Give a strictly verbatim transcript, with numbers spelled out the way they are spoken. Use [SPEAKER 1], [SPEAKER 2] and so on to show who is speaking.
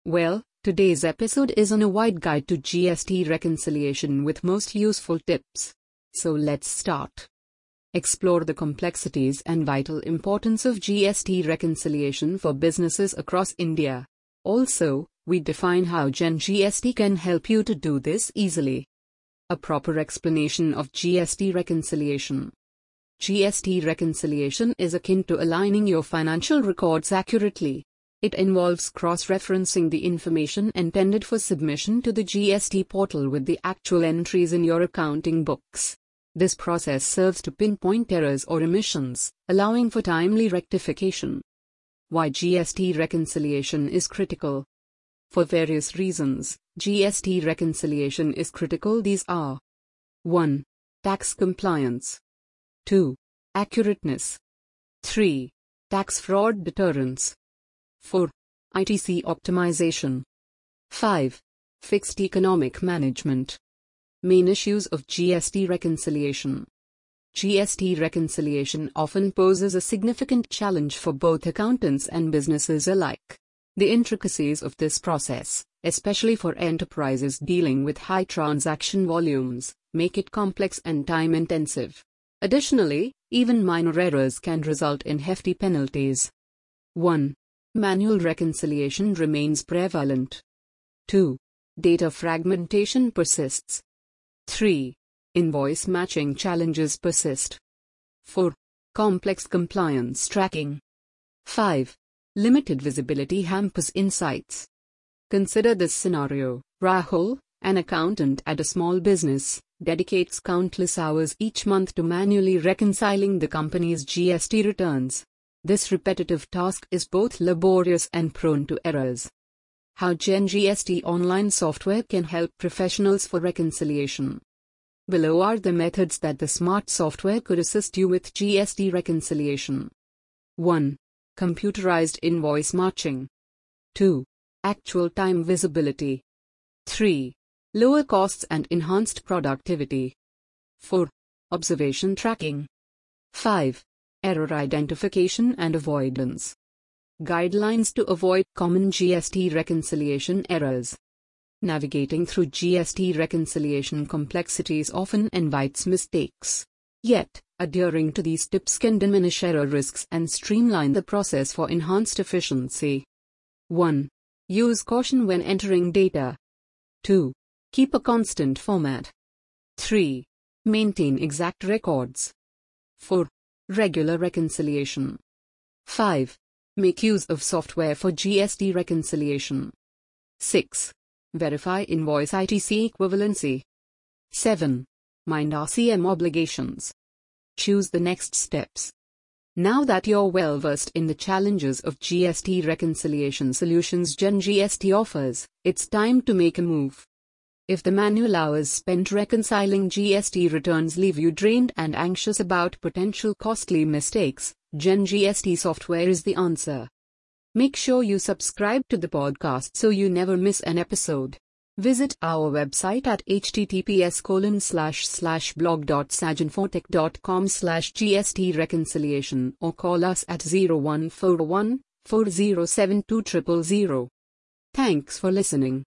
[SPEAKER 1] Well, today's episode is on a wide guide to G S T reconciliation with most useful tips. So let's start. Explore the complexities and vital importance of G S T reconciliation for businesses across India. Also, we define how Gen G S T can help you to do this easily. A proper explanation of G S T reconciliation. G S T reconciliation is akin to aligning your financial records accurately. It involves cross-referencing the information intended for submission to the G S T portal with the actual entries in your accounting books. This process serves to pinpoint errors or omissions, allowing for timely rectification. Why G S T reconciliation is critical? For various reasons, G S T reconciliation is critical. These are: one. Tax compliance. two. Accurateness. three. Tax fraud deterrence. four. I T C optimization. five. Fixed economic management. Main issues of G S T reconciliation. G S T reconciliation often poses a significant challenge for both accountants and businesses alike. The intricacies of this process, especially for enterprises dealing with high transaction volumes, make it complex and time-intensive. Additionally, even minor errors can result in hefty penalties. one. Manual reconciliation remains prevalent. two. Data fragmentation persists. three. Invoice matching challenges persist. four. Complex compliance tracking. five. Limited visibility hampers insights. Consider this scenario. Rahul, an accountant at a small business, dedicates countless hours each month to manually reconciling the company's G S T returns. This repetitive task is both laborious and prone to errors. How Gen G S T online software can help professionals for reconciliation. Below are the methods that the smart software could assist you with G S T reconciliation. one. Computerized invoice matching. two. Actual time visibility. three. Lower costs and enhanced productivity. four. Observation tracking. five. Error identification and avoidance. Guidelines to avoid common G S T reconciliation errors. Navigating through G S T reconciliation complexities often invites mistakes. Yet, adhering to these tips can diminish error risks and streamline the process for enhanced efficiency. one. Use caution when entering data. two. Keep a constant format. three. Maintain exact records. four. Regular reconciliation. five. Make use of software for G S T reconciliation. six. Verify invoice I T C equivalency. seven. Mind R C M obligations. Choose the next steps. Now that you're well versed in the challenges of G S T reconciliation solutions Gen G S T offers, it's time to make a move. If the manual hours spent reconciling G S T returns leave you drained and anxious about potential costly mistakes, Gen G S T software is the answer. Make sure you subscribe to the podcast so you never miss an episode. Visit our website at https colon slash slash blog dot sajanfotech dot com slash gst reconciliation or call us at zero one four one, four zero seven two zero zero zero. Thanks for listening.